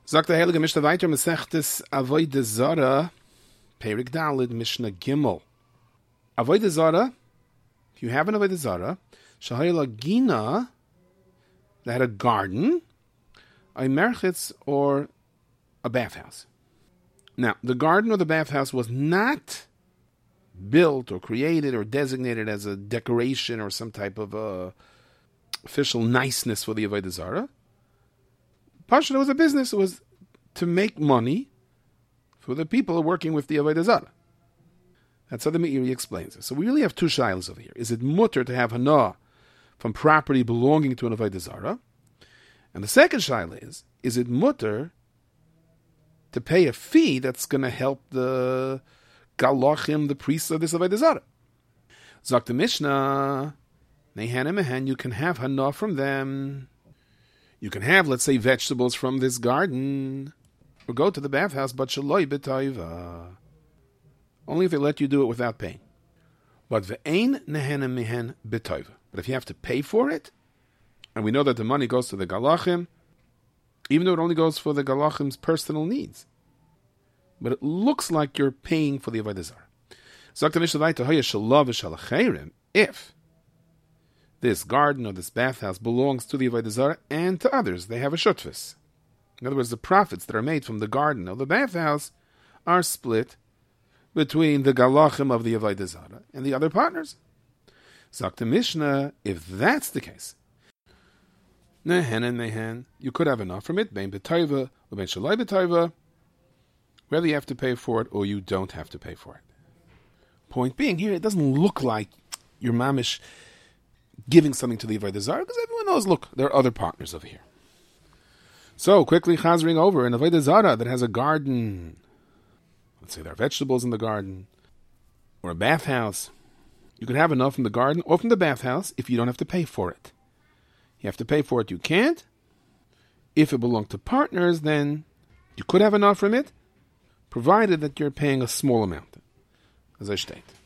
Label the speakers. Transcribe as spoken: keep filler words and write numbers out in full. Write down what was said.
Speaker 1: Sagt der Heilige Mishnah weiter, Mesechtes Avodah Zarah, Perik Daled, Mishnah Gimel. Avodah Zarah, if you have an Avodah Zarah, Shahayla Gina, that had a garden, a merchitz, or a bathhouse. Now, the garden or the bathhouse was not built or created or designated as a decoration or some type of uh, official niceness for the Avodah Zarah. Partially, it was a business. It was to make money for the people working with the Avodah Zarah. That's how the Meiri explains it. So we really have two shilas over here. Is it mutter to have hana from property belonging to an Avodah Zarah? And the second shilah is, is it mutter to pay a fee that's going to help the galachim, the priests of this Avodah Zarah? Zok the Mishnah, nehan mehen, you can have hana from them. You can have, let's say, vegetables from this garden, or go to the bathhouse, but shaloi b'toiva. Only if they let you do it without paying. But ve'ein nehena mihen b'toiva. But if you have to pay for it, and we know that the money goes to the galachim, even though it only goes for the galachim's personal needs, but it looks like you're paying for the avodah zarah. Zok Mishnah vayta hoya shalav v'shalachayrim, if this garden or this bathhouse belongs to the avodah zarah and to others, they have a shutfus. In other words, the profits that are made from the garden or the bathhouse are split between the galachim of the avodah zarah and the other partners. Zok Mishnah, if that's the case, nehen and nehen, you could have enough from it, bein b'toiva or bein shalai b'toiva, whether you have to pay for it or you don't have to pay for it. Point being, here it doesn't look like your mamish giving something to the avodah zarah, because everyone knows, look, there are other partners over here. So, quickly chazring over, an avodah zarah that has a garden, let's say there are vegetables in the garden, or a bathhouse, you could have enough from the garden or from the bathhouse if you don't have to pay for it. You have to pay for it, you can't. If it belonged to partners, then you could have enough from it, provided that you're paying a small amount, as I state.